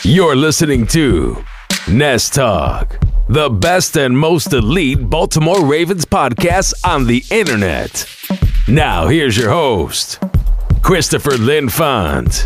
You're listening to Nest Talk, the best and most elite Baltimore Ravens podcast on the internet. Now, here's your host, Christopher Linfont.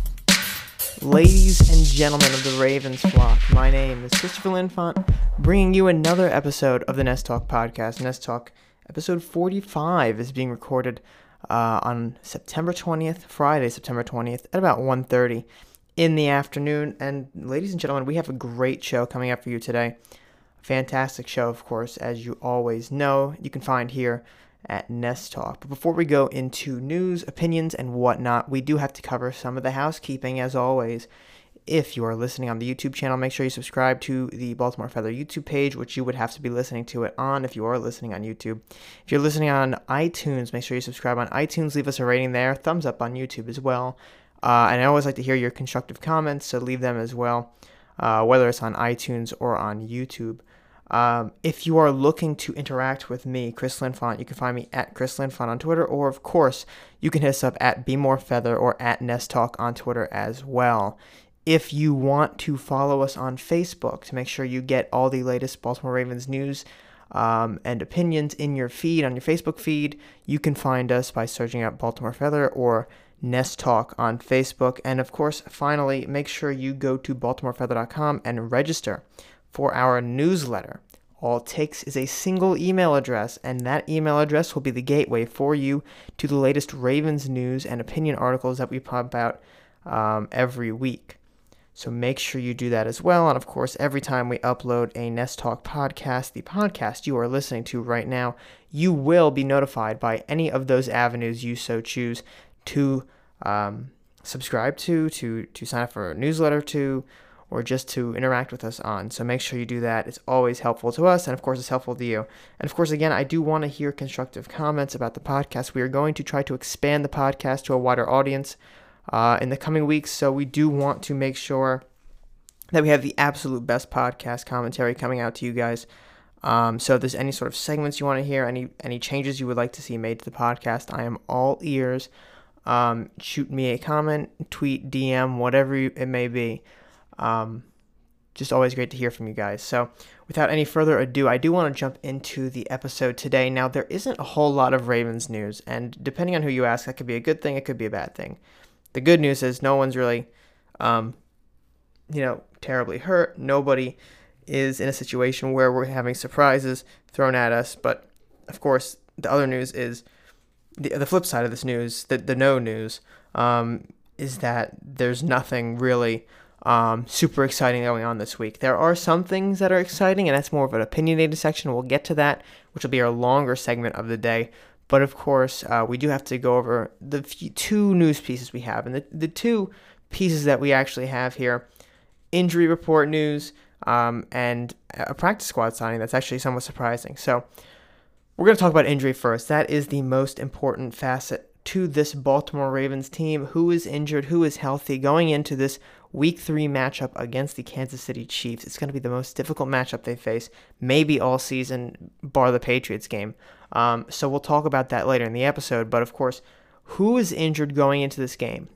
Ladies and gentlemen of the Ravens flock, my name is Christopher Linfont, bringing you another episode of the Nest Talk podcast. Nest Talk episode 45 is being recorded on September 20th, Friday, September 20th, at about 1:30 in the afternoon. And ladies and gentlemen, we have a great show coming up for you today. A fantastic show, of course, as you always know, you can find here at Nest Talk. But before we go into news, opinions, and whatnot, we do have to cover some of the housekeeping, as always. If you are listening on the YouTube channel, make sure you subscribe to the Baltimore Feather YouTube page, which you would have to be listening to it on if you are listening on YouTube. If you're listening on iTunes, make sure you subscribe on iTunes. Leave us a rating there. Thumbs up on YouTube as well. And I always like to hear your constructive comments, so leave them as well, whether it's on iTunes or on YouTube. If you are looking to interact with me, Chris Linfont, you can find me at Chris Linfont on Twitter, or of course, you can hit us up at BeMoreFeather or at Nest Talk on Twitter as well. If you want to follow us on Facebook to make sure you get all the latest Baltimore Ravens news and opinions in your feed, on your Facebook feed, you can find us by searching out Baltimore Feather or Nest Talk on Facebook. And of course, finally, make sure you go to baltimorefeather.com and register for our newsletter. All it takes is a single email address, and that email address will be the gateway for you to the latest Ravens news and opinion articles that we pump out every week. So make sure you do that as well. And of course, every time we upload a Nest Talk podcast, the podcast you are listening to right now, you will be notified by any of those avenues you so choose to subscribe to sign up for a newsletter to, or just to interact with us on. So make sure you do that. It's always helpful to us, and of course, it's helpful to you. And of course, again, I do want to hear constructive comments about the podcast. We are going to try to expand the podcast to a wider audience in the coming weeks, so we do want to make sure that we have the absolute best podcast commentary coming out to you guys. So if there's any sort of segments you want to hear, any changes you would like to see made to the podcast, I am all ears. Shoot me a comment, tweet, DM, whatever it may be. Just always great to hear from you guys. So without any further ado, I do want to jump into the episode today. Now, there isn't a whole lot of Ravens news, and depending on who you ask, that could be a good thing, it could be a bad thing. The good news is no one's really, terribly hurt. Nobody is in a situation where we're having surprises thrown at us. But of course, the other news is the flip side of this news, the no news, is that there's nothing really super exciting going on this week. There are some things that are exciting, and that's more of an opinionated section. We'll get to that, which will be our longer segment of the day. But of course, we do have to go over the two news pieces we have. And the two pieces that we actually have here, injury report news and a practice squad signing that's actually somewhat surprising. So we're going to talk about injury first. That is the most important facet to this Baltimore Ravens team. Who is injured? Who is healthy? Going into this Week 3 matchup against the Kansas City Chiefs, it's going to be the most difficult matchup they face, maybe all season, bar the Patriots game. So we'll talk about that later in the episode. But of course, who is injured going into this game?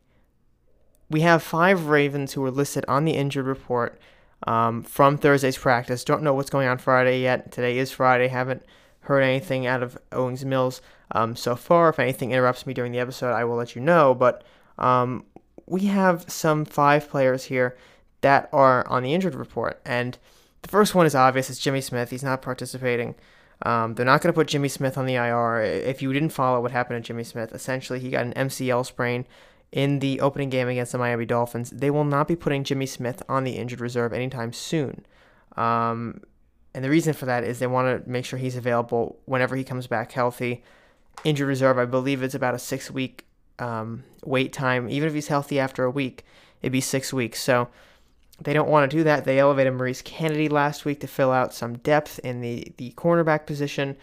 We have 5 Ravens who were listed on the injured report from Thursday's practice. Don't know what's going on Friday yet. Today is Friday. Haven't heard anything out of Owings Mills so far. If anything interrupts me during the episode, I will let you know. But we have some 5 players here that are on the injured report. And the first one is obvious. It's Jimmy Smith. He's not participating. They're not going to put Jimmy Smith on the IR. If you didn't follow what happened to Jimmy Smith, essentially he got an MCL sprain in the opening game against the Miami Dolphins. They will not be putting Jimmy Smith on the injured reserve anytime soon. And the reason for that is they want to make sure he's available whenever he comes back healthy. Injured reserve, I believe it's about a 6-week wait time. Even if he's healthy after a week, it'd be 6 weeks. So they don't want to do that. They elevated Maurice Kennedy last week to fill out some depth in the cornerback position.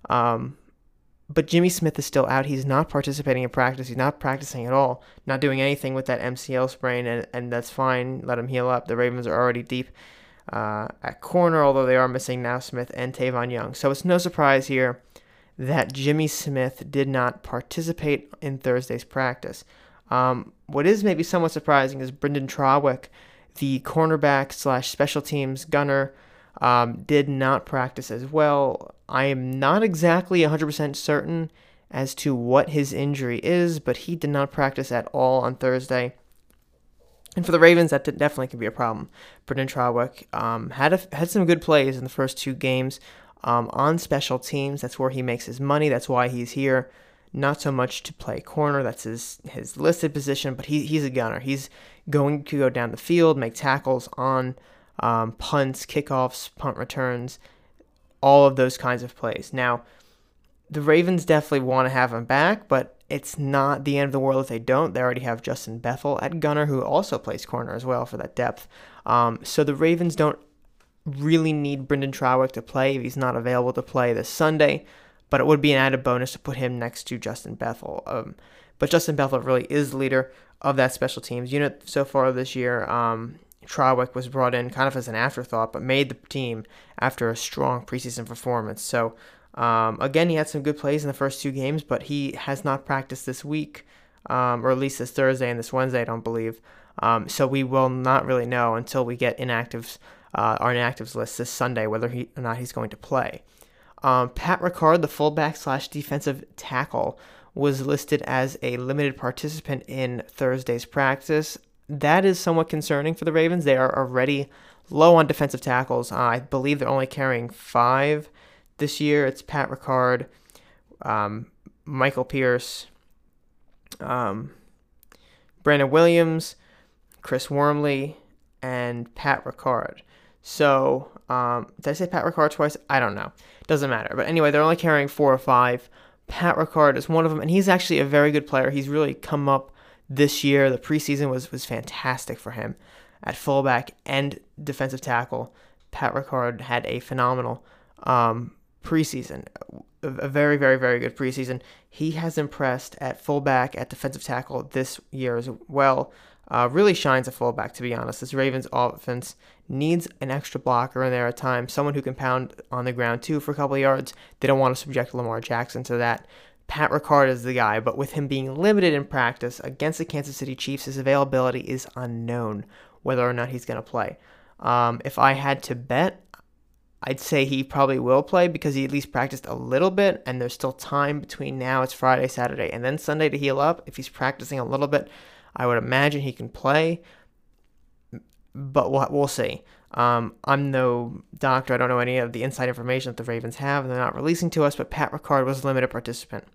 But Jimmy Smith is still out. He's not participating in practice. He's not practicing at all, not doing anything with that MCL sprain, and that's fine. Let him heal up. The Ravens are already deep at corner, although they are missing now Smith and Tavon Young. So it's no surprise here that Jimmy Smith did not participate in Thursday's practice. What is maybe somewhat surprising is Brendan Trawick, The cornerback / special teams gunner did not practice as well. I am not exactly 100% certain as to what his injury is, but he did not practice at all on Thursday. And for the Ravens, that definitely can be a problem. Brendan Trawick had some good plays in the first 2 games on special teams. That's where he makes his money. That's why he's here. Not so much to play corner. That's his listed position, but he's a gunner. He's going to go down the field, make tackles on punts, kickoffs, punt returns, all of those kinds of plays. Now, the Ravens definitely want to have him back, but it's not the end of the world if they don't. They already have Justin Bethel at gunner, who also plays corner as well for that depth. So the Ravens don't really need Brendan Trawick to play if he's not available to play this Sunday, but it would be an added bonus to put him next to Justin Bethel. But Justin Bethel really is the leader of that special teams unit so far this year. Trawick was brought in kind of as an afterthought, but made the team after a strong preseason performance. So again, he had some good plays in the first 2 games, but he has not practiced this week, or at least this Thursday and this Wednesday, I don't believe. So we will not really know until we get inactives, our inactives list this Sunday, whether or not he's going to play. Pat Ricard, the fullback / defensive tackle, was listed as a limited participant in Thursday's practice. That is somewhat concerning for the Ravens. They are already low on defensive tackles. I believe they're only carrying 5 this year. It's Pat Ricard, Michael Pierce, Brandon Williams, Chris Wormley, and Pat Ricard. So, did I say Pat Ricard twice? I don't know. Doesn't matter. But anyway, they're only carrying 4 or 5. Pat Ricard is one of them, and he's actually a very good player. He's really come up this year. The preseason was fantastic for him at fullback and defensive tackle. Pat Ricard had a phenomenal preseason, a very, very, very good preseason. He has impressed at fullback, at defensive tackle this year as well. Really shines at fullback, to be honest. This Ravens offense needs an extra blocker in there at times, someone who can pound on the ground too for a couple of yards. They don't want to subject Lamar Jackson to that. Pat Ricard is the guy, but with him being limited in practice against the Kansas City Chiefs, his availability is unknown, whether or not he's going to play. If I had to bet, I'd say he probably will play because he at least practiced a little bit, and there's still time between now, it's Friday, Saturday, and then Sunday to heal up. If he's practicing a little bit, I would imagine he can play, but we'll see. I'm no doctor. I don't know any of the inside information that the Ravens have, and they're not releasing to us, but Pat Ricard was a limited participant.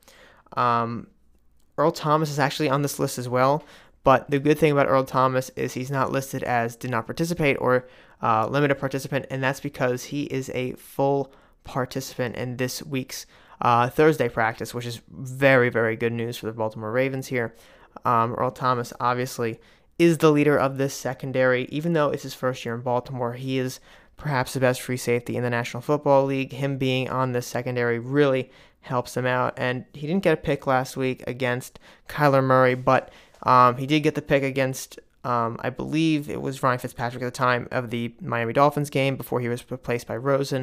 Earl Thomas is actually on this list as well, but the good thing about Earl Thomas is he's not listed as did not participate or limited participant, and that's because he is a full participant in this week's Thursday practice, which is very, very good news for the Baltimore Ravens here. Earl Thomas obviously is the leader of this secondary. Even though it's his first year in Baltimore, he is perhaps the best free safety in the National Football League. Him being on this secondary really helps him out, and he didn't get a pick last week against Kyler Murray, but he did get the pick against, I believe it was Ryan Fitzpatrick at the time of the Miami Dolphins game before he was replaced by Rosen.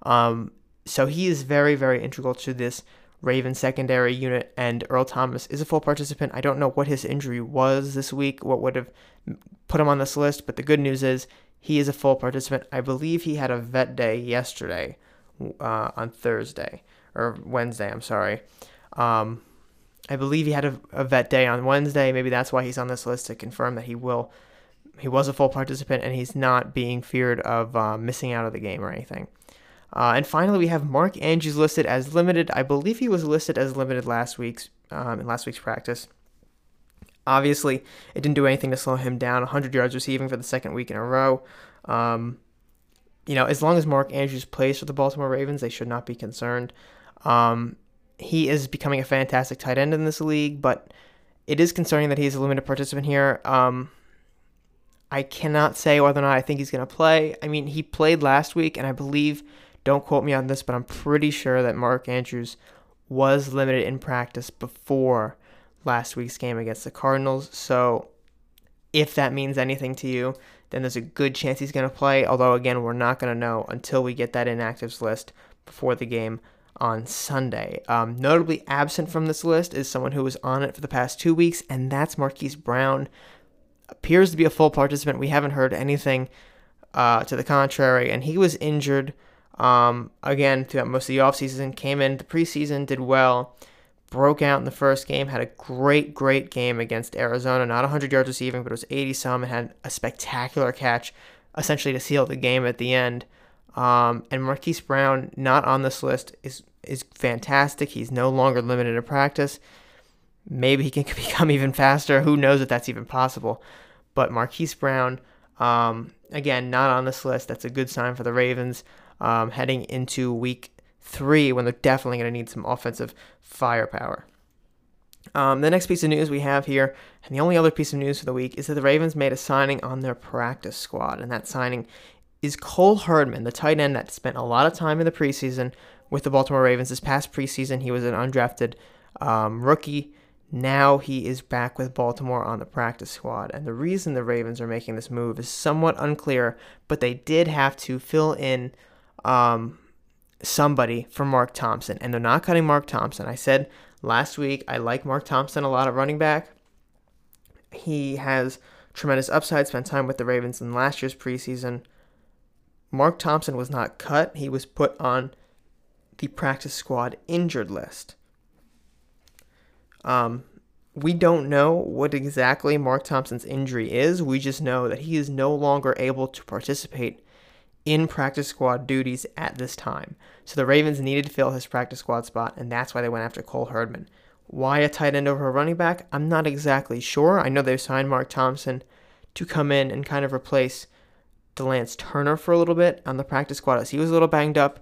So he is very, very integral to this Ravens secondary unit, and Earl Thomas is a full participant. I don't know what his injury was this week, what would have put him on this list, but the good news is he is a full participant. I believe he had a vet day yesterday on Thursday, or Wednesday, I'm sorry. I believe he had a vet day on Wednesday. Maybe that's why he's on this list, to confirm that he was a full participant and he's not being feared of missing out of the game or anything. And finally, we have Mark Andrews listed as limited. I believe he was listed as limited in last week's practice. Obviously, it didn't do anything to slow him down. 100 yards receiving for the second week in a row. As long as Mark Andrews plays for the Baltimore Ravens, they should not be concerned. He is becoming a fantastic tight end in this league, but it is concerning that he's a limited participant here. I cannot say whether or not I think he's going to play. I mean, he played last week, and I believe, don't quote me on this, but I'm pretty sure that Mark Andrews was limited in practice before last week's game against the Cardinals. So if that means anything to you, then there's a good chance he's going to play. Although, again, we're not going to know until we get that inactives list before the game on Sunday. Notably absent from this list is someone who was on it for the past 2 weeks, and that's Marquise Brown. appears to be a full participant. We haven't heard anything to the contrary, and he was injured again throughout most of the offseason, came in the preseason, did well, broke out in the first game, had a great game against Arizona, not 100 yards receiving, but it was 80-some, and had a spectacular catch, essentially to seal the game at the end. And Marquise Brown, not on this list, is fantastic. He's no longer limited in practice. Maybe he can become even faster. Who knows if that's even possible. But Marquise Brown, again, not on this list. That's a good sign for the Ravens heading into week 3 when they're definitely going to need some offensive firepower. The next piece of news we have here, and the only other piece of news for the week, is that the Ravens made a signing on their practice squad, and that signing is Cole Herdman, the tight end that spent a lot of time in the preseason with the Baltimore Ravens. This past preseason, he was an undrafted rookie. Now he is back with Baltimore on the practice squad, and the reason the Ravens are making this move is somewhat unclear, but they did have to fill in somebody for Mark Thompson, and they're not cutting Mark Thompson. I said last week I like Mark Thompson a lot at running back. He has tremendous upside, spent time with the Ravens in last year's preseason. Mark Thompson was not cut. He was put on the practice squad injured list. We don't know what exactly Mark Thompson's injury is. We just know that he is no longer able to participate in practice squad duties at this time. So the Ravens needed to fill his practice squad spot, and that's why they went after Cole Herdman. Why a tight end over a running back? I'm not exactly sure. I know they've signed Mark Thompson to come in and kind of replace DeLance Turner for a little bit on the practice squad as he was a little banged up.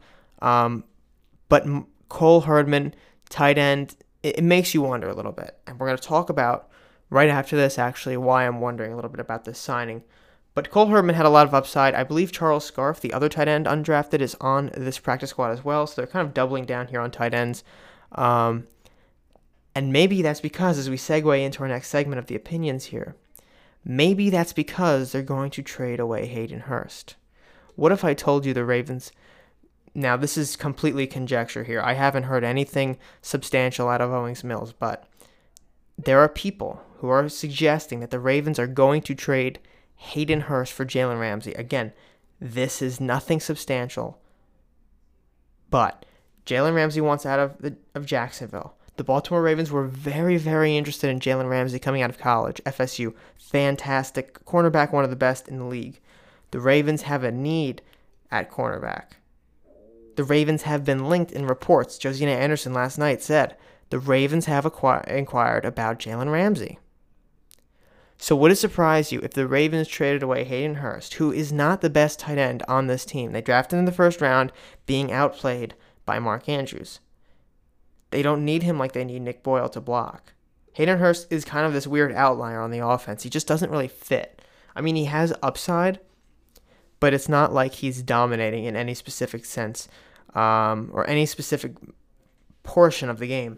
But Cole Herdman, tight end, it makes you wonder a little bit. And we're going to talk about, right after this, actually, why I'm wondering a little bit about this signing. But Cole Herdman had a lot of upside. I believe Charles Scarff, the other tight end undrafted, is on this practice squad as well. So they're kind of doubling down here on tight ends. And maybe that's because, as we segue into our next segment of the opinions here, maybe that's because they're going to trade away Hayden Hurst. What if I told you the Ravens... Now, this is completely conjecture here. I haven't heard anything substantial out of Owings Mills, but there are people who are suggesting that the Ravens are going to trade Hayden Hurst for Jalen Ramsey. Again, this is nothing substantial, but Jalen Ramsey wants out of Jacksonville. The Baltimore Ravens were very, very interested in Jalen Ramsey coming out of college. FSU, fantastic cornerback, one of the best in the league. The Ravens have a need at cornerback. The Ravens have been linked in reports. Josina Anderson last night said the Ravens have inquired about Jalen Ramsey. So would it surprise you if the Ravens traded away Hayden Hurst, who is not the best tight end on this team? They drafted him in the first round, being outplayed by Mark Andrews. They don't need him like they need Nick Boyle to block. Hayden Hurst is kind of this weird outlier on the offense. He just doesn't really fit. I mean, he has upside, but it's not like he's dominating in any specific sense or any specific portion of the game.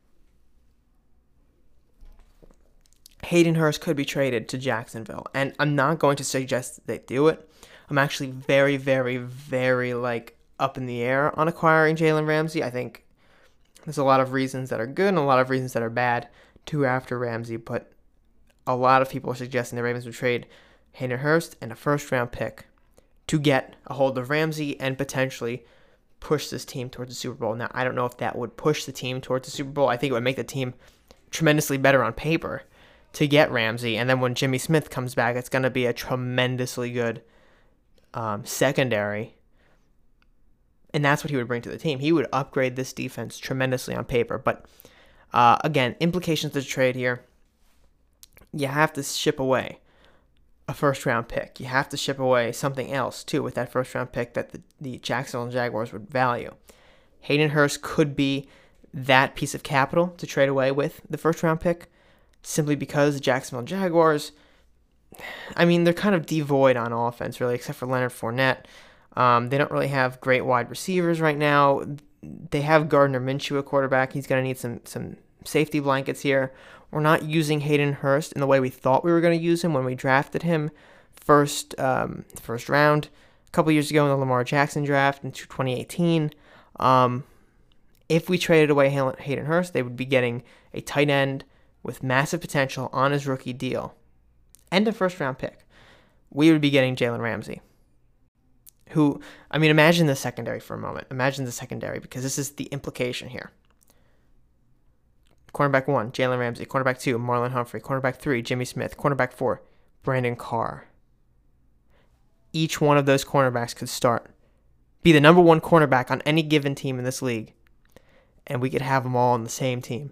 Hayden Hurst could be traded to Jacksonville, and I'm not going to suggest that they do it. I'm actually very, very, very up in the air on acquiring Jalen Ramsey. I think there's a lot of reasons that are good and a lot of reasons that are bad to after Ramsey, but a lot of people are suggesting the Ravens would trade Hayden Hurst and a first-round pick to get a hold of Ramsey and potentially push this team towards the Super Bowl. Now, I don't know if that would push the team towards the Super Bowl. I think it would make the team tremendously better on paper to get Ramsey, and then when Jimmy Smith comes back, it's going to be a tremendously good secondary, and that's what he would bring to the team. He would upgrade this defense tremendously on paper, but again, implications of the trade here, you have to ship away a first-round pick. You have to ship away something else, too, with that first-round pick that the Jacksonville Jaguars would value. Hayden Hurst could be that piece of capital to trade away with the first-round pick, simply because the Jacksonville Jaguars, I mean, they're kind of devoid on offense, really, except for Leonard Fournette. They don't really have great wide receivers right now. They have Gardner Minshew, a quarterback. He's going to need some safety blankets here. We're not using Hayden Hurst in the way we thought we were going to use him when we drafted him first round a couple years ago in the Lamar Jackson draft in 2018. If we traded away Hayden Hurst, they would be getting a tight end with massive potential on his rookie deal. and a first-round pick, we would be getting Jalen Ramsey. Who, I mean, imagine the secondary for a moment. Imagine the secondary, because this is the implication here. Cornerback 1, Jalen Ramsey. Cornerback 2, Marlon Humphrey. Cornerback 3, Jimmy Smith. Cornerback 4, Brandon Carr. Each one of those cornerbacks could be the number one cornerback on any given team in this league, and we could have them all on the same team.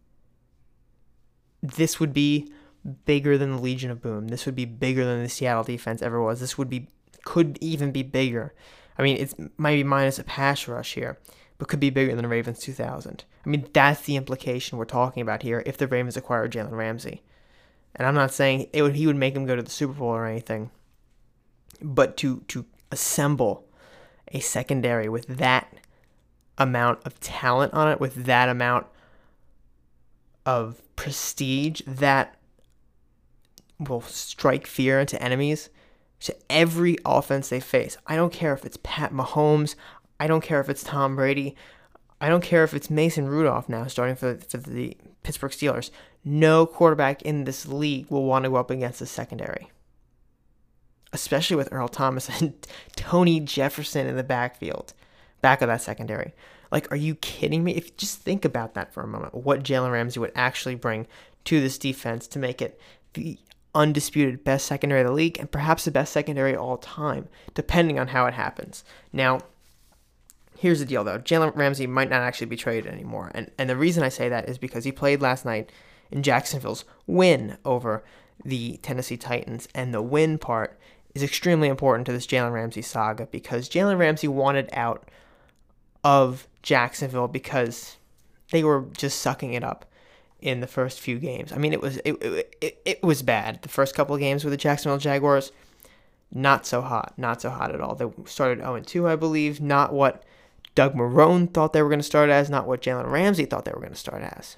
This would be bigger than the Legion of Boom. This would be bigger than the Seattle defense ever was. This could even be bigger. I mean, it might be minus a pass rush here, but could be bigger than the Ravens 2000. I mean, that's the implication we're talking about here if the Ravens acquire Jalen Ramsey. And I'm not saying he would make him go to the Super Bowl or anything, but to assemble a secondary with that amount of talent on it, with that amount of prestige, that will strike fear into enemies, to every offense they face. I don't care if it's Pat Mahomes. I don't care if it's Tom Brady. I don't care if it's Mason Rudolph now starting for the Pittsburgh Steelers. No quarterback in this league will want to go up against the secondary, especially with Earl Thomas and Tony Jefferson in the back of that secondary. Like, are you kidding me? If you just think about that for a moment, what Jalen Ramsey would actually bring to this defense to make it the undisputed best secondary of the league and perhaps the best secondary of all time, depending on how it happens. Now, here's the deal, though. Jalen Ramsey might not actually be traded anymore. And the reason I say that is because he played last night in Jacksonville's win over the Tennessee Titans. And the win part is extremely important to this Jalen Ramsey saga because Jalen Ramsey wanted out of Jacksonville because they were just sucking it up in the first few games. I mean, it was bad. The first couple of games with the Jacksonville Jaguars, not so hot at all. They started 0-2, I believe. Not what Doug Marrone thought they were going to start as, not what Jalen Ramsey thought they were going to start as.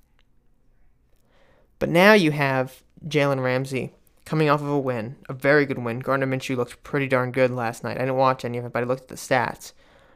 But now you have Jalen Ramsey coming off of a win, a very good win. Gardner Minshew looked pretty darn good last night. I didn't watch any of it, but I looked at the stats.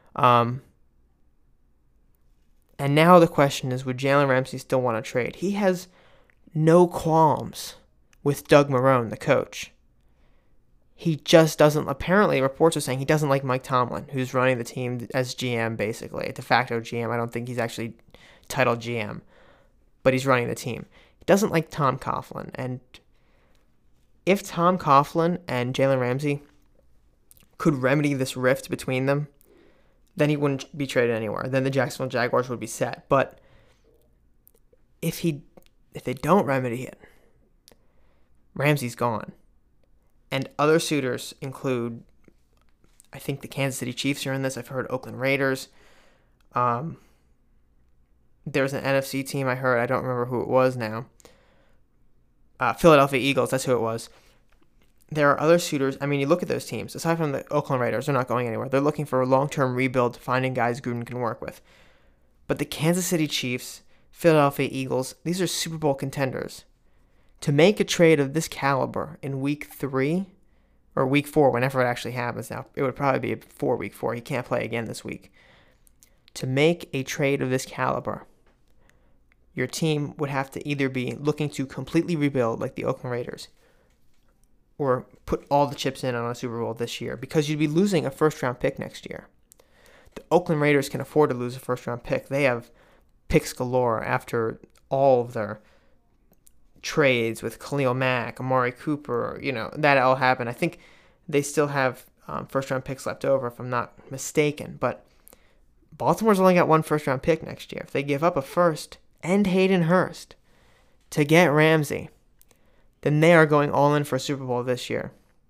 And now the question is, would Jalen Ramsey still want to trade? He has no qualms with Doug Marrone, the coach. He just doesn't, apparently reports are saying he doesn't like Mike Tomlin, who's running the team as GM, basically, de facto GM. I don't think he's actually titled GM, but he's running the team. He doesn't like Tom Coughlin, and if Tom Coughlin and Jalen Ramsey could remedy this rift between them, then he wouldn't be traded anywhere. Then the Jacksonville Jaguars would be set. But if they don't remedy it, Ramsey's gone. And other suitors include, I think the Kansas City Chiefs are in this. I've heard Oakland Raiders. There's an NFC team I heard. I don't remember who it was now. Philadelphia Eagles, that's who it was. There are other suitors. I mean, you look at those teams. Aside from the Oakland Raiders, they're not going anywhere. They're looking for a long-term rebuild, finding guys Gruden can work with. But the Kansas City Chiefs, Philadelphia Eagles, these are Super Bowl contenders. To make a trade of this caliber in Week 3 or Week 4, whenever it actually happens now, it would probably be before Week 4. He can't play again this week. To make a trade of this caliber, your team would have to either be looking to completely rebuild like the Oakland Raiders or put all the chips in on a Super Bowl this year because you'd be losing a first-round pick next year. The Oakland Raiders can afford to lose a first-round pick. They have picks galore after all of their trades with Khalil Mack, Amari Cooper, that all happened. I think they still have first-round picks left over, if I'm not mistaken. But Baltimore's only got one first-round pick next year. If they give up a first and Hayden Hurst to get Ramsey, then they are going all in for a Super Bowl this year.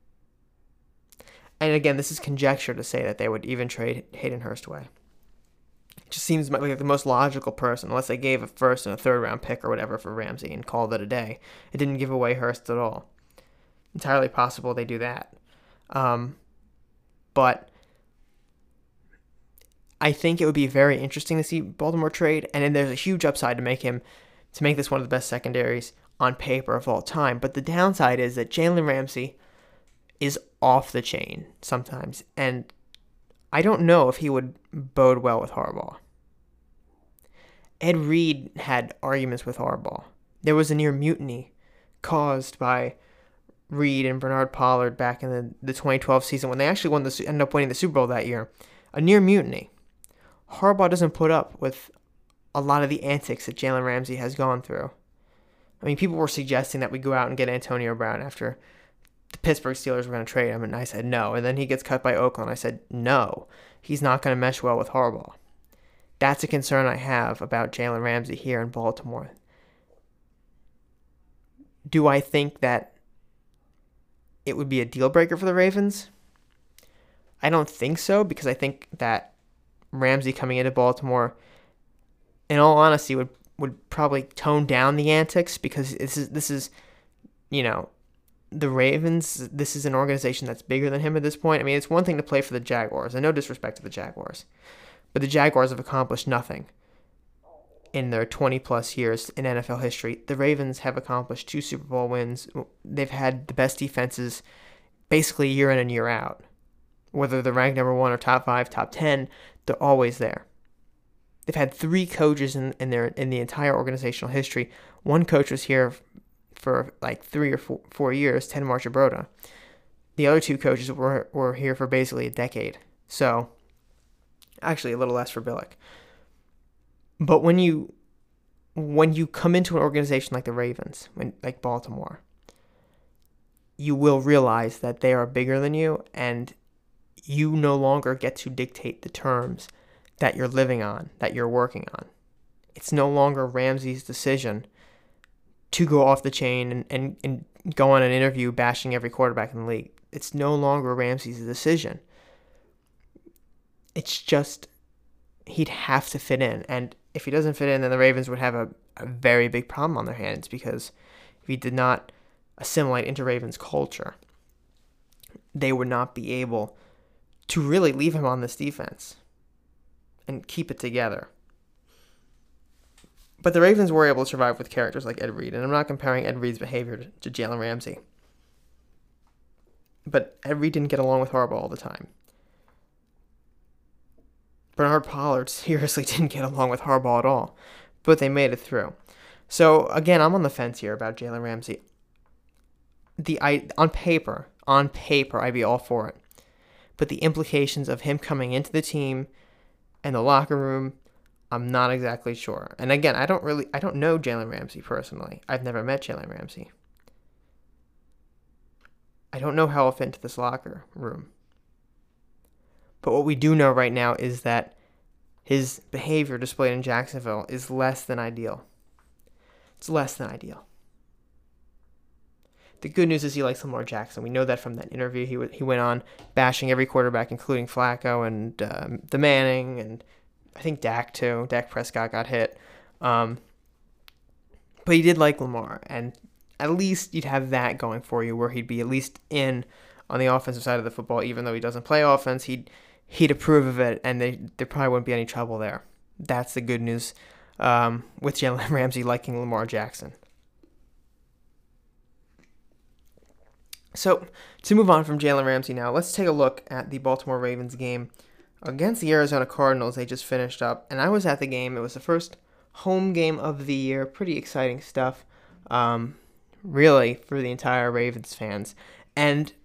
And again, this is conjecture to say that they would even trade Hayden Hurst away. It just seems like the most logical person, unless they gave a first and a third-round pick or whatever for Ramsey and called it a day. It didn't give away Hurst at all. Entirely possible they do that. But I think it would be very interesting to see Baltimore trade, and then there's a huge upside to make this one of the best secondaries on paper of all time. But the downside is that Jalen Ramsey is off the chain sometimes, and I don't know if he would bode well with Harbaugh. Ed Reed had arguments with Harbaugh. There was a near mutiny caused by Reed and Bernard Pollard back in the 2012 season when they actually ended up winning the Super Bowl that year, a near mutiny. Harbaugh doesn't put up with a lot of the antics that Jalen Ramsey has gone through. I mean, people were suggesting that we go out and get Antonio Brown after the Pittsburgh Steelers were going to trade him, and I said no. And then he gets cut by Oakland. I said no. He's not going to mesh well with Harbaugh. That's a concern I have about Jalen Ramsey here in Baltimore. Do I think that it would be a deal breaker for the Ravens? I don't think so, because I think that Ramsey coming into Baltimore, in all honesty, would probably tone down the antics, because this is the Ravens. This is an organization that's bigger than him at this point. I mean, it's one thing to play for the Jaguars, and no disrespect to the Jaguars, but the Jaguars have accomplished nothing in their 20-plus years in NFL history. The Ravens have accomplished 2 Super Bowl wins. They've had the best defenses basically year in and year out. Whether they're ranked number 1 or top 5, top 10, they're always there. They've had 3 coaches in the entire organizational history. One coach was here for like 3 or 4 years, Ted Marchibroda. The other 2 coaches were here for basically a decade. So, actually a little less for Billick. But when you come into an organization like the Ravens, like Baltimore, you will realize that they are bigger than you, and you no longer get to dictate the terms that you're living on, that you're working on. It's no longer Ramsey's decision to go off the chain and go on an interview bashing every quarterback in the league. It's no longer Ramsey's decision. It's just he'd have to fit in. And if he doesn't fit in, then the Ravens would have a very big problem on their hands, because if he did not assimilate into Ravens culture, they would not be able to really leave him on this defense and keep it together. But the Ravens were able to survive with characters like Ed Reed, and I'm not comparing Ed Reed's behavior to Jalen Ramsey. But Ed Reed didn't get along with Harbaugh all the time. Bernard Pollard seriously didn't get along with Harbaugh at all, but they made it through. So, again, I'm on the fence here about Jalen Ramsey. On paper, I'd be all for it. But the implications of him coming into the team and the locker room, I'm not exactly sure. And again, I don't know Jalen Ramsey personally. I've never met Jalen Ramsey. I don't know how he'll fit into this locker room. But what we do know right now is that his behavior displayed in Jacksonville is less than ideal. It's less than ideal. The good news is he likes Lamar Jackson. We know that from that interview he went on, bashing every quarterback, including Flacco and the Manning, and I think Dak too. Dak Prescott got hit. But he did like Lamar, and at least you'd have that going for you, where he'd be at least in on the offensive side of the football. Even though he doesn't play offense, he'd approve of it, and there probably wouldn't be any trouble there. That's the good news with Jalen Ramsey liking Lamar Jackson. So, to move on from Jalen Ramsey now, let's take a look at the Baltimore Ravens game against the Arizona Cardinals. They just finished up, and I was at the game. It was the first home game of the year. Pretty exciting stuff, really, for the entire Ravens fans. And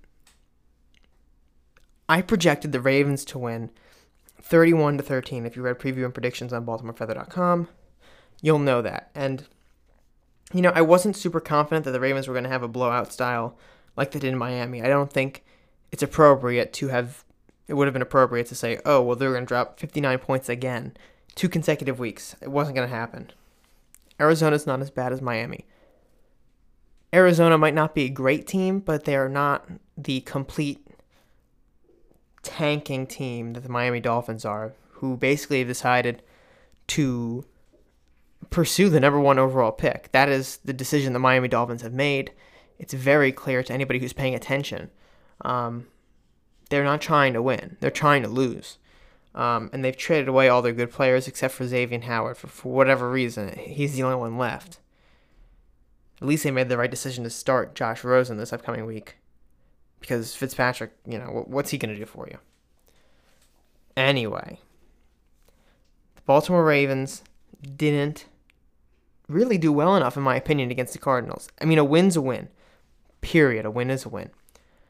I projected the Ravens to win 31-13. If you read preview and predictions on BaltimoreFeather.com, you'll know that. And, I wasn't super confident that the Ravens were going to have a blowout style like they did in Miami. I don't think it's appropriate to have, it would have been appropriate to say, oh, well, they're going to drop 59 points again, 2 consecutive weeks. It wasn't going to happen. Arizona's not as bad as Miami. Arizona might not be a great team, but they are not the complete tanking team that the Miami Dolphins are, who basically decided to pursue the number 1 overall pick. That is the decision the Miami Dolphins have made. It's very clear to anybody who's paying attention. They're not trying to win. They're trying to lose. And they've traded away all their good players except for Xavier Howard for whatever reason. He's the only one left. At least they made the right decision to start Josh Rosen this upcoming week. Because Fitzpatrick, what's he going to do for you? Anyway, the Baltimore Ravens didn't really do well enough, in my opinion, against the Cardinals. I mean, a win's a win. Period. A win is a win.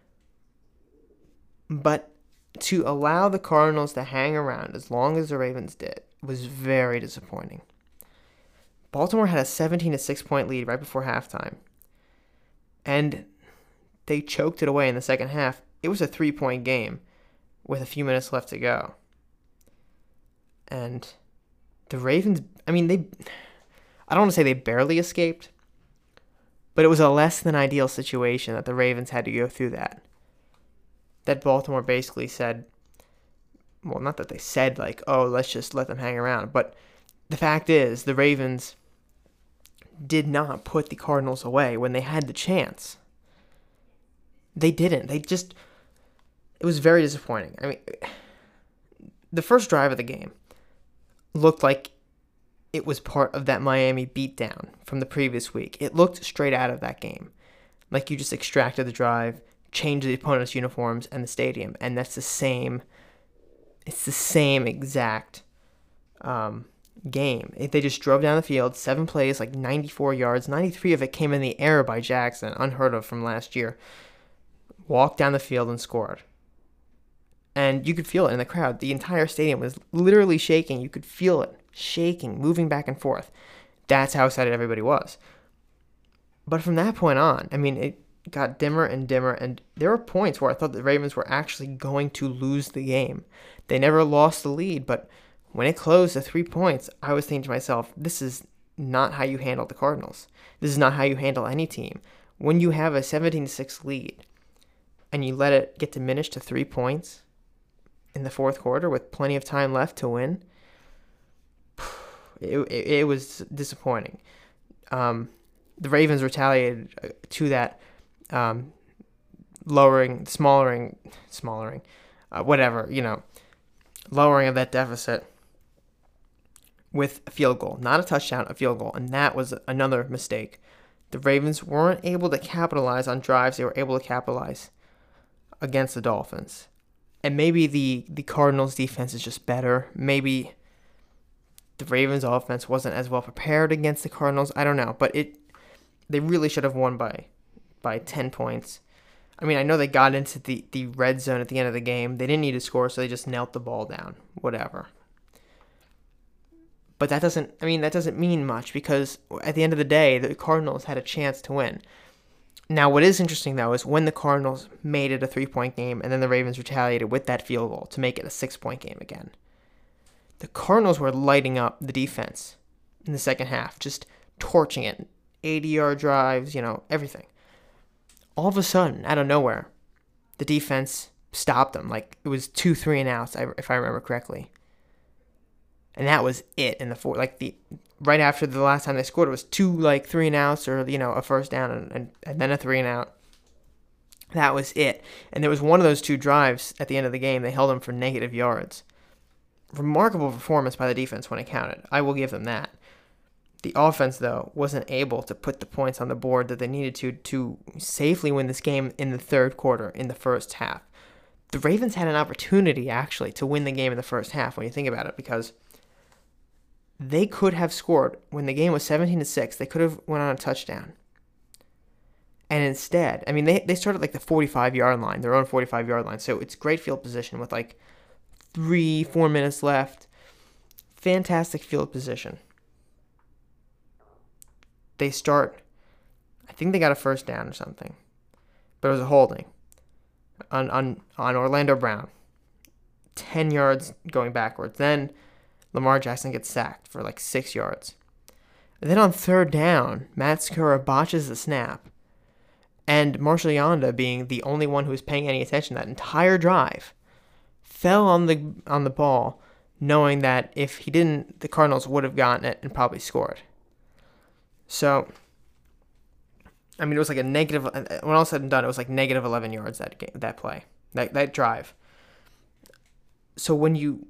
But to allow the Cardinals to hang around as long as the Ravens did was very disappointing. Baltimore had a 17-6 point lead right before halftime, and they choked it away in the second half. It was a 3-point game with a few minutes left to go. And the Ravens, I don't want to say they barely escaped, but it was a less than ideal situation that the Ravens had to go through that. That Baltimore basically said, well, not that they said like, oh, let's just let them hang around, but the fact is the Ravens did not put the Cardinals away when they had the chance. They didn't. It was very disappointing. I mean, the first drive of the game looked like it was part of that Miami beatdown from the previous week. It looked straight out of that game. Like you just extracted the drive, changed the opponent's uniforms and the stadium, and it's the same exact game. They just drove down the field, 7 plays, like 94 yards, 93 of it came in the air by Jackson, unheard of from last year. Walked down the field and scored. And you could feel it in the crowd. The entire stadium was literally shaking. You could feel it shaking, moving back and forth. That's how excited everybody was. But from that point on, it got dimmer and dimmer, and there were points where I thought the Ravens were actually going to lose the game. They never lost the lead, but when it closed to 3 points, I was thinking to myself, this is not how you handle the Cardinals. This is not how you handle any team. When you have a 17-6 lead and you let it get diminished to 3 points in the fourth quarter with plenty of time left to win, it was disappointing. The Ravens retaliated to that, lowering of that deficit with a field goal. Not a touchdown, a field goal. And that was another mistake. The Ravens weren't able to capitalize on drives. They were able to capitalize against the Dolphins. And maybe the Cardinals' defense is just better. Maybe the Ravens' offense wasn't as well prepared against the Cardinals. I don't know. But they really should have won by 10 points. I know they got into the red zone at the end of the game. They didn't need to score, so they just knelt the ball down. Whatever. But that doesn't mean much, because at the end of the day, the Cardinals had a chance to win. Now, what is interesting, though, is when the Cardinals made it a 3-point game and then the Ravens retaliated with that field goal to make it a 6-point game again. The Cardinals were lighting up the defense in the second half, just torching it. 80-yard drives, everything. All of a sudden, out of nowhere, the defense stopped them. Like, it was 2 3-and-outs, if I remember correctly. And that was it in the fourth. Right after the last time they scored, it was 2 3-and-outs or a first down and then a 3-and-out. That was it. And there was one of those 2 drives at the end of the game. They held them for negative yards. Remarkable performance by the defense when it counted. I will give them that. The offense, though, wasn't able to put the points on the board that they needed to safely win this game in the third quarter, in the first half. The Ravens had an opportunity, actually, to win the game in the first half when you think about it, because they could have scored. When the game was 17-6, they could have went on a touchdown. And instead, they started the 45-yard line, their own 45-yard line, so it's great field position with 3-4 minutes left. Fantastic field position. They start, I think they got a first down or something, but it was a holding on Orlando Brown. 10 yards going backwards. Then Lamar Jackson gets sacked for 6 yards. And then on third down, Matt Skura botches the snap. And Marshall Yanda, being the only one who was paying any attention that entire drive, fell on the ball, knowing that if he didn't, the Cardinals would have gotten it and probably scored. So, it was a negative, when all said and done, it was negative 11 yards that play, that drive. So when you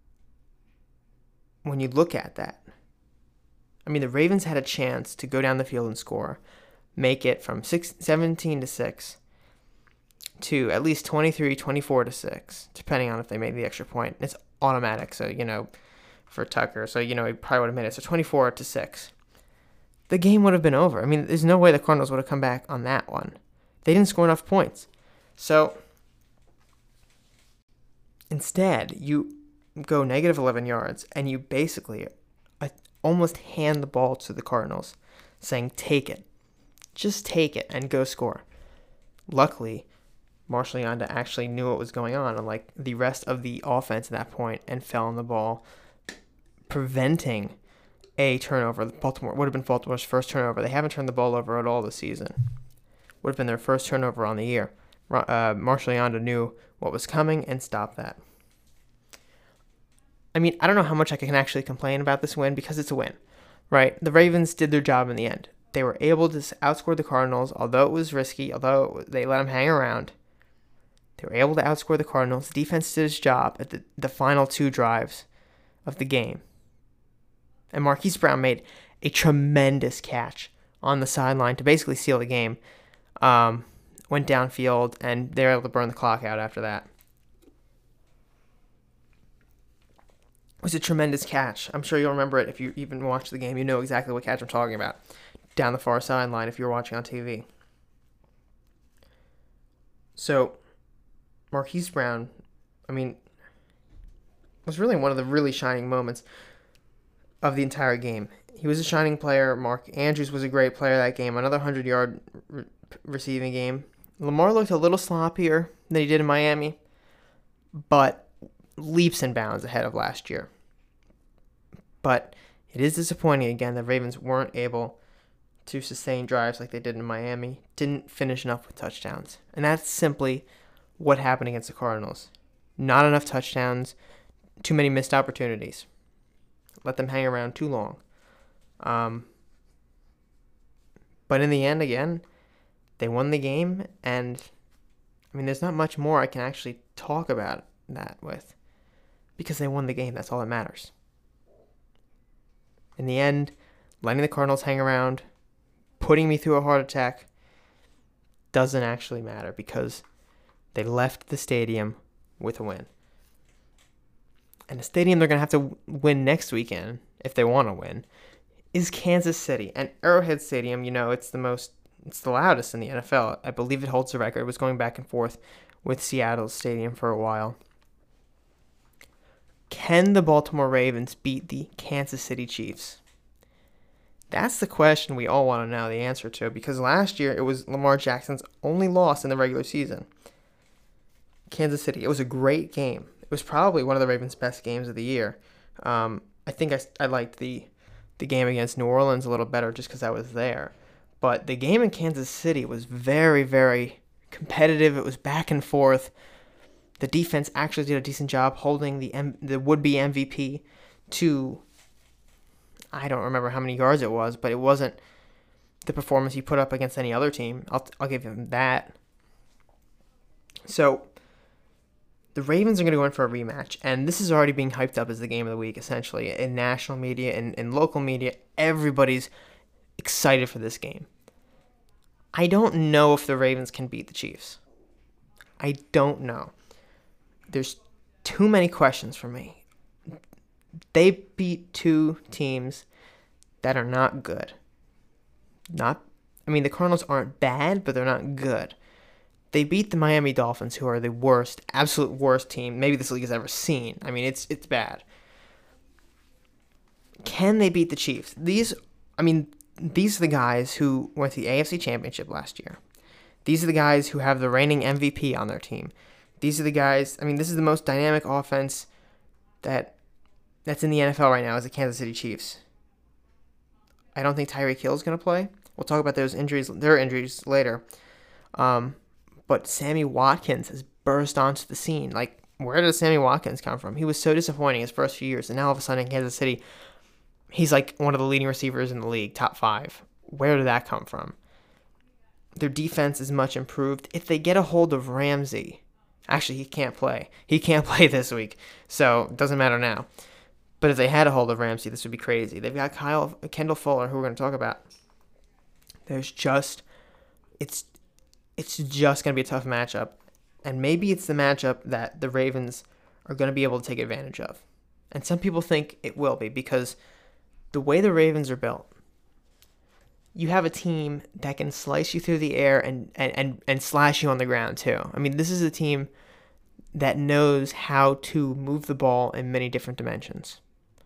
look at that, the Ravens had a chance to go down the field and score, make it from 17-6 to at least 24-6, depending on if they made the extra point. It's automatic, so, for Tucker, so, he probably would have made it. So 24-6. The game would have been over. There's no way the Cardinals would have come back on that one. They didn't score enough points. So instead, you go negative 11 yards, and you basically almost hand the ball to the Cardinals, saying, take it. Just take it and go score. Luckily, Marshall Yanda actually knew what was going on, unlike the rest of the offense at that point, and fell on the ball, preventing a turnover. Baltimore would have been Baltimore's first turnover. They haven't turned the ball over at all this season. Would have been their first turnover on the year. Marshall Yanda knew what was coming and stopped that. I mean, I don't know how much I can actually complain about this win because it's a win, right? The Ravens did their job in the end. They were able to outscore the Cardinals, although it was risky, although they let them hang around. They were able to outscore the Cardinals. The defense did its job at the final 2 drives of the game. And Marquise Brown made a tremendous catch on the sideline to basically seal the game. Went downfield, and they were able to burn the clock out after that. It was a tremendous catch. I'm sure you'll remember it if you even watched the game. You know exactly what catch I'm talking about. Down the far sideline if you're watching on TV. So, Marquise Brown, I mean, was really one of the really shining moments of the entire game. He was a shining player. Mark Andrews was a great player that game. Another 100-yard receiving game. Lamar looked a little sloppier than he did in Miami, but leaps and bounds ahead of last year. But it is disappointing again that Ravens weren't able to sustain drives like they did in Miami, didn't finish enough with touchdowns. And that's simply what happened against the Cardinals. Not enough touchdowns, too many missed opportunities. Let them hang around too long. But in the end, again, they won the game, and I mean, there's not much more I can actually talk about that with, because they won the game. That's all that matters. In the end, letting the Cardinals hang around, putting me through a heart attack, doesn't actually matter because they left the stadium with a win. And the stadium they're going to have to win next weekend, if they want to win, is Kansas City. And Arrowhead Stadium, you know, it's the loudest in the NFL. I believe it holds the record. It was going back and forth with Seattle's stadium for a while. Can the Baltimore Ravens beat the Kansas City Chiefs? That's the question we all want to know the answer to, because last year it was Lamar Jackson's only loss in the regular season. Kansas City, it was a great game. It was probably one of the Ravens' best games of the year. I think I liked the game against New Orleans a little better just because I was there. But the game in Kansas City was very, very competitive. It was back and forth. The defense actually did a decent job holding the would-be MVP to, I don't remember how many yards it was, but it wasn't the performance he put up against any other team. I'll give him that. So the Ravens are going to go in for a rematch, and this is already being hyped up as the game of the week, essentially. In national media and in local media, everybody's excited for this game. I don't know if the Ravens can beat the Chiefs. I don't know. There's too many questions for me. They beat 2 teams that are not good. The Cardinals aren't bad, but they're not good. They beat the Miami Dolphins, who are the worst, absolute worst team maybe this league has ever seen. I mean, it's bad. Can they beat the Chiefs? These are the guys who went to the AFC Championship last year. These are the guys who have the reigning MVP on their team. These are the guys, this is the most dynamic offense that's in the NFL right now is the Kansas City Chiefs. I don't think Tyreek Hill is going to play. We'll talk about their injuries later. But Sammy Watkins has burst onto the scene. Like, where did Sammy Watkins come from? He was so disappointing his first few years, and now all of a sudden in Kansas City, he's like one of the leading receivers in the league, top 5. Where did that come from? Their defense is much improved. If they get a hold of Ramsey, actually he can't play. He can't play this week, so it doesn't matter now. But if they had a hold of Ramsey, this would be crazy. They've got Kendall Fuller, who we're going to talk about. It's just going to be a tough matchup. And maybe it's the matchup that the Ravens are going to be able to take advantage of. And some people think it will be because the way the Ravens are built, you have a team that can slice you through the air and slash you on the ground too. I mean, this is a team that knows how to move the ball in many different dimensions.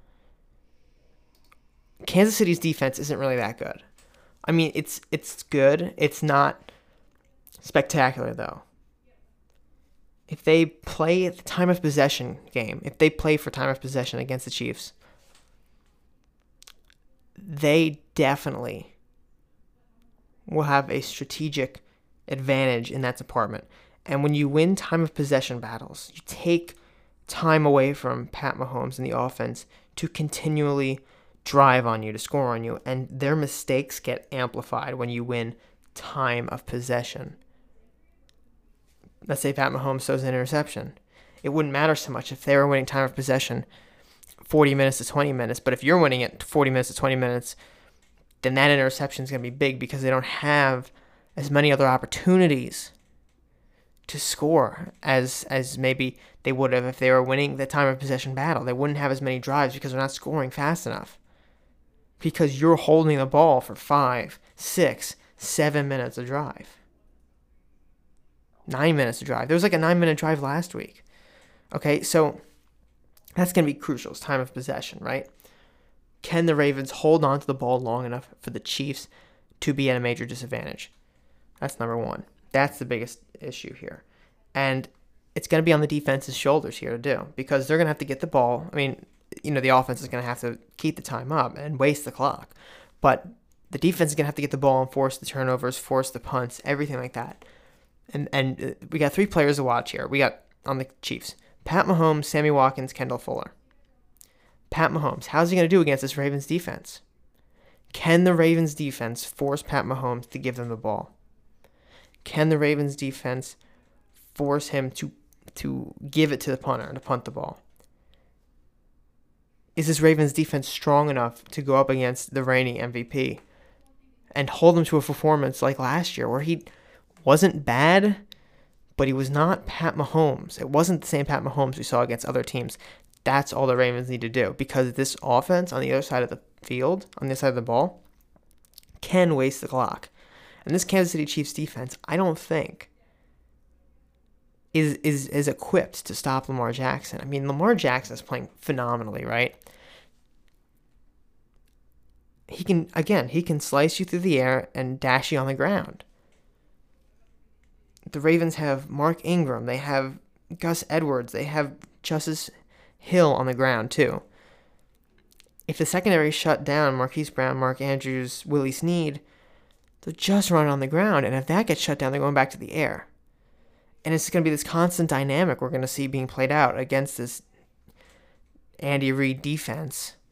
Kansas City's defense isn't really that good. I mean, it's good. It's not spectacular, though. If they play at the time of possession game, if they play for time of possession against the Chiefs, they definitely will have a strategic advantage in that department. And when you win time of possession battles, you take time away from Pat Mahomes and the offense to continually drive on you, to score on you, and their mistakes get amplified when you win time of possession. Let's say Pat Mahomes throws an interception. It wouldn't matter so much if they were winning time of possession 40 minutes to 20 minutes, but if you're winning it 40 minutes to 20 minutes, then that interception is going to be big because they don't have as many other opportunities to score as maybe they would have if they were winning the time of possession battle. They wouldn't have as many drives because they're not scoring fast enough. Because you're holding the ball for 5, 6, 7 minutes of drive. 9 minutes of drive. There was like a 9-minute drive last week. Okay, so that's going to be crucial. It's time of possession, right? Can the Ravens hold on to the ball long enough for the Chiefs to be at a major disadvantage? That's number one. That's the biggest issue here. And it's going to be on the defense's shoulders here to do, because they're going to have to get the ball. I mean, the offense is going to have to keep the time up and waste the clock. But the defense is going to have to get the ball and force the turnovers, force the punts, everything like that. And we got 3 players to watch here. We got on the Chiefs: Pat Mahomes, Sammy Watkins, Kendall Fuller. Pat Mahomes, how's he going to do against this Ravens defense? Can the Ravens defense force Pat Mahomes to give them the ball? Can the Ravens defense force him to give it to the punter, to punt the ball? Is this Ravens defense strong enough to go up against the reigning MVP and hold him to a performance like last year, where he wasn't bad, but he was not Pat Mahomes? It wasn't the same Pat Mahomes we saw against other teams. That's all the Ravens need to do, because this offense on the other side of the field, on the other side of the ball, can waste the clock. And this Kansas City Chiefs defense, I don't think, is equipped to stop Lamar Jackson. I mean, Lamar Jackson is playing phenomenally, right? He can slice you through the air and dash you on the ground. The Ravens have Mark Ingram, they have Gus Edwards, they have Justice Hill on the ground too. If the secondary shut down Marquise Brown, Mark Andrews, Willie Snead, they'll just run on the ground, and if that gets shut down, they're going back to the air. And it's going to be this constant dynamic we're going to see being played out against this Andy Reid defense,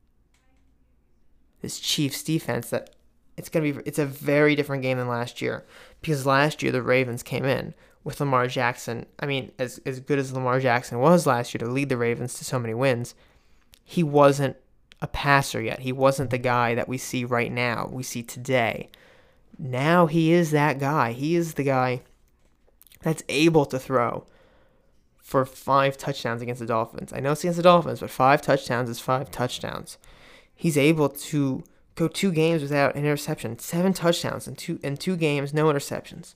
this Chiefs defense, that it's a very different game than last year, because last year the Ravens came in with Lamar Jackson. I mean, as good as Lamar Jackson was last year to lead the Ravens to so many wins, he wasn't a passer yet. He wasn't the guy that we see right now, we see today. Now he is that guy. He is the guy that's able to throw for 5 touchdowns against the Dolphins. I know it's against the Dolphins, but 5 touchdowns is 5 touchdowns. He's able to go 2 games without an interception, 7 touchdowns in two games, no interceptions.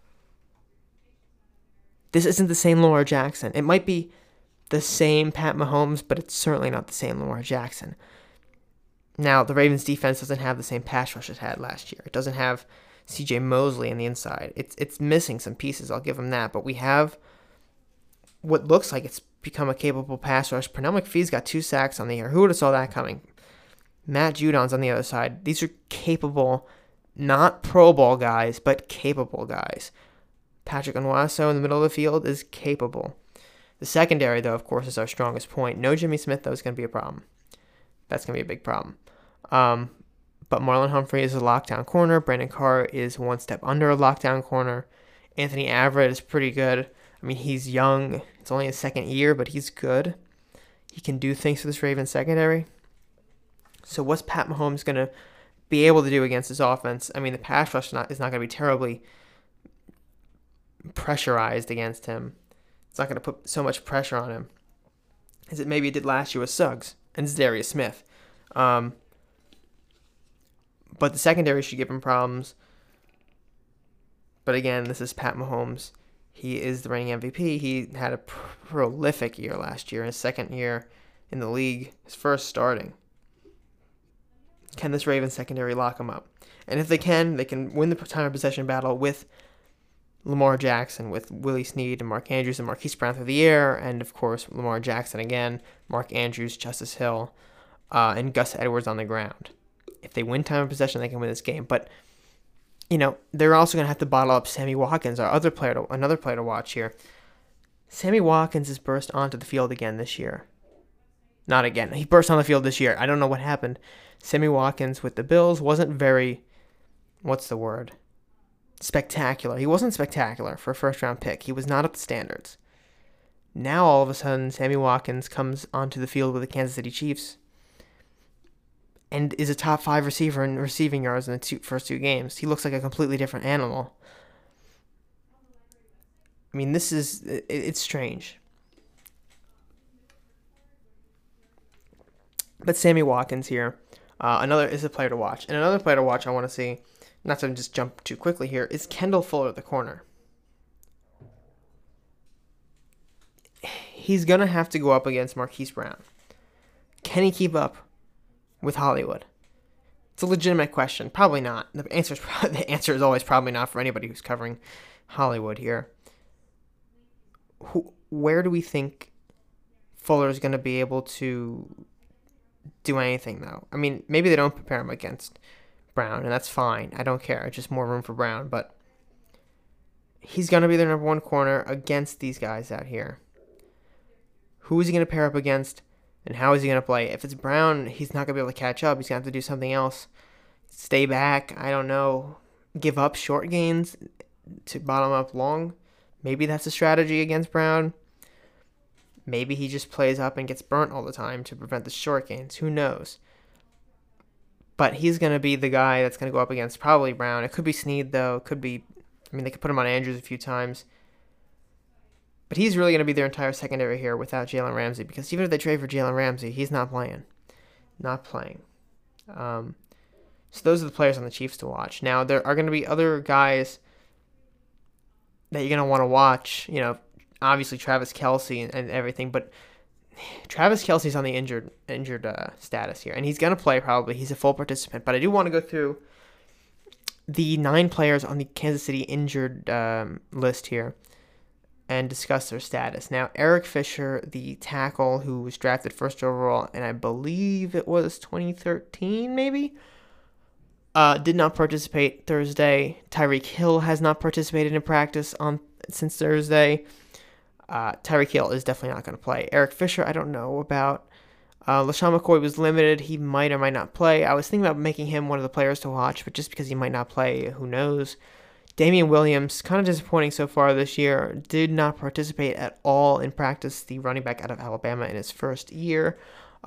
This isn't the same Lamar Jackson. It might be the same Pat Mahomes, but it's certainly not the same Lamar Jackson. Now, the Ravens defense doesn't have the same pass rush it had last year. It doesn't have C.J. Mosley on the inside. It's missing some pieces, I'll give them that. But we have what looks like it's become a capable pass rush. Pernell McPhee's got 2 sacks on the year. Who would have saw that coming? Matt Judon's on the other side. These are capable, not Pro Bowl guys, but capable guys. Patrick Onwuasor in the middle of the field is capable. The secondary, though, of course, is our strongest point. No Jimmy Smith, though, is going to be a problem. That's going to be a big problem. But Marlon Humphrey is a lockdown corner. Brandon Carr is one step under a lockdown corner. Anthony Averett is pretty good. I mean, he's young. It's only his 2nd year, but he's good. He can do things for this Ravens secondary. So what's Pat Mahomes going to be able to do against this offense? I mean, the pass rush is not going to be terribly pressurized against him. It's not going to put so much pressure on him as it maybe did last year with Suggs and Darius Smith. But the secondary should give him problems. But again, this is Pat Mahomes. He is the reigning MVP. He had a prolific year last year, his second year in the league, his first starting. Can this Ravens secondary lock him up? And if they can win the time of possession battle with Lamar Jackson, with Willie Snead and Mark Andrews and Marquise Brown through the air, and of course Lamar Jackson again, Mark Andrews, Justice Hill, and Gus Edwards on the ground. If they win time of possession, they can win this game. But they're also going to have to bottle up Sammy Watkins, another player to watch here. Sammy Watkins has burst onto the field again this year. Not again. He burst on the field this year. I don't know what happened. Sammy Watkins with the Bills wasn't very, spectacular. He wasn't spectacular for a first-round pick. He was not up to standards. Now, all of a sudden, Sammy Watkins comes onto the field with the Kansas City Chiefs and is a top 5 receiver in receiving yards in the first 2 games. He looks like a completely different animal. I mean, it's strange. But Sammy Watkins here, is a player to watch. And another player to watch I want to see, not to just jump too quickly here, is Kendall Fuller, the corner. He's going to have to go up against Marquise Brown. Can he keep up with Hollywood? It's a legitimate question. Probably not. The answer is always probably not for anybody who's covering Hollywood here. Where do we think Fuller is going to be able to do anything, though? I mean, maybe they don't prepare him against Brown, and that's fine. I don't care. It's just more room for Brown. But he's going to be their number 1 corner against these guys out here. Who is he going to pair up against, and how is he going to play? If it's Brown, he's not going to be able to catch up. He's going to have to do something else. Stay back. I don't know. Give up short gains to bottom up long. Maybe that's a strategy against Brown. Maybe he just plays up and gets burnt all the time to prevent the short gains. Who knows? But he's going to be the guy that's going to go up against probably Brown. It could be Snead, though. It could be, they could put him on Andrews a few times. But he's really going to be their entire secondary here without Jalen Ramsey. Because even if they trade for Jalen Ramsey, he's not playing. Not playing. So those are the players on the Chiefs to watch. Now, there are going to be other guys that you're going to want to watch. Obviously Travis Kelce and everything, but Travis Kelce's on the injured status here, and he's going to play probably. He's a full participant, but I do want to go through the 9 players on the Kansas City injured list here and discuss their status. Now, Eric Fisher, the tackle who was drafted first overall, and I believe it was 2013 maybe, did not participate Thursday. Tyreek Hill has not participated in practice since Thursday. Tyreek Hill is definitely not going to play. Eric Fisher, I don't know about. LaShawn McCoy was limited. He might or might not play. I was thinking about making him one of the players to watch, but just because he might not play, who knows. Damian Williams, kind of disappointing so far this year, did not participate at all in practice, the running back out of Alabama in his first year.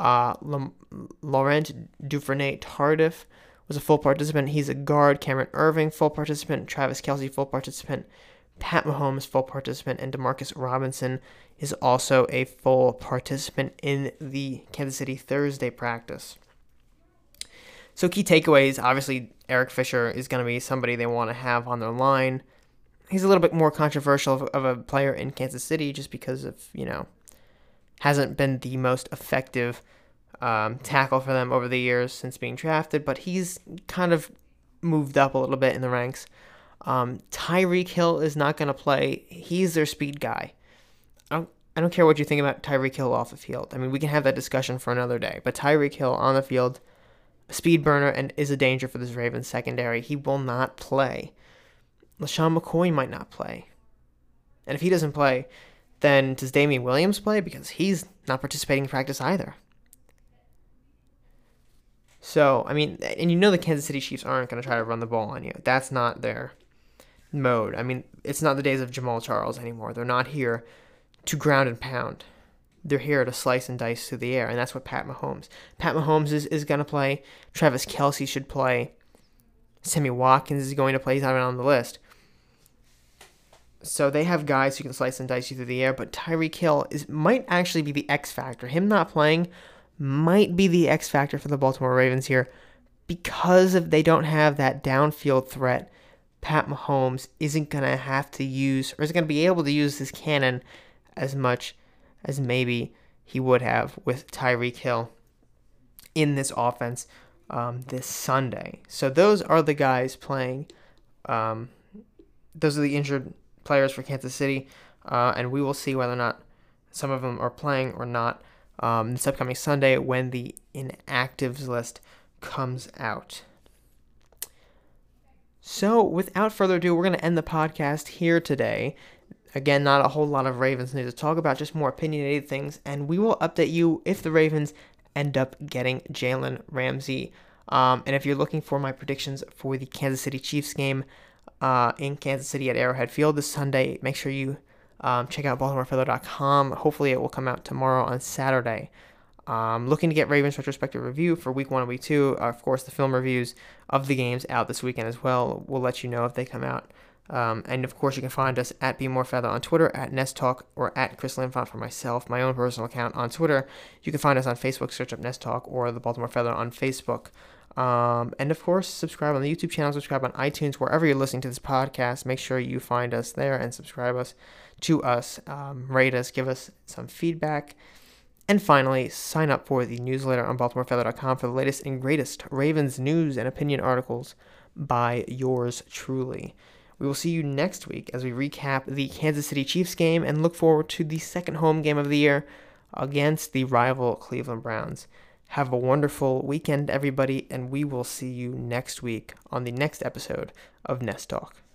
Laurent Duvernay-Tardif was a full participant. He's a guard. Cameron Irving, full participant. Travis Kelce, full participant. Pat Mahomes, full participant. And Demarcus Robinson is also a full participant in the Kansas City Thursday practice. So key takeaways, obviously Eric Fisher is going to be somebody they want to have on their line. He's a little bit more controversial of a player in Kansas City just because of, hasn't been the most effective tackle for them over the years since being drafted, but he's kind of moved up a little bit in the ranks. Tyreek Hill is not going to play. He's their speed guy. I don't care what you think about Tyreek Hill off the field. I mean, we can have that discussion for another day, but Tyreek Hill on the field, a speed burner, and is a danger for this Ravens secondary. He will not play. LaShawn McCoy might not play. And if he doesn't play, then does Damian Williams play? Because he's not participating in practice either. So, I mean, and the Kansas City Chiefs aren't going to try to run the ball on you. That's not their mode. I mean, it's not the days of Jamal Charles anymore. They're not here to ground and pound. They're here to slice and dice through the air, and that's what Pat Mahomes is going to play. Travis Kelce should play. Sammy Watkins is going to play. He's not even on the list. So they have guys who can slice and dice you through the air, but Tyreek Hill might actually be the X factor. Him not playing might be the X factor for the Baltimore Ravens here. because if they don't have that downfield threat, Pat Mahomes isn't going to have to use, or isn't going to be able to use his cannon as much as maybe he would have with Tyreek Hill in this offense this Sunday. So those are the guys playing. Those are the injured players for Kansas City, and we will see whether or not some of them are playing or not this upcoming Sunday when the inactives list comes out. So without further ado, we're going to end the podcast here today. Again, not a whole lot of Ravens news to talk about, just more opinionated things, and we will update you if the Ravens end up getting Jalen Ramsey. And if you're looking for my predictions for the Kansas City Chiefs game in Kansas City at Arrowhead Field this Sunday, make sure you check out BaltimoreFeather.com. Hopefully it will come out tomorrow on Saturday. Looking to get Ravens retrospective review for week 1 and week 2. Of course, the film reviews of the games out this weekend as well. We'll let you know if they come out. And of course, you can find us at BeMoreFeather on Twitter, at Nest Talk, or at Chris Linfont for myself, my own personal account on Twitter. You can find us on Facebook, search up Nest Talk or the Baltimore Feather on Facebook. And of course, subscribe on the YouTube channel, subscribe on iTunes, wherever you're listening to this podcast. Make sure you find us there and subscribe to us, rate us, give us some feedback. And finally, sign up for the newsletter on BaltimoreFeather.com for the latest and greatest Ravens news and opinion articles by yours truly. We will see you next week as we recap the Kansas City Chiefs game and look forward to the second home game of the year against the rival Cleveland Browns. Have a wonderful weekend, everybody, and we will see you next week on the next episode of Nest Talk.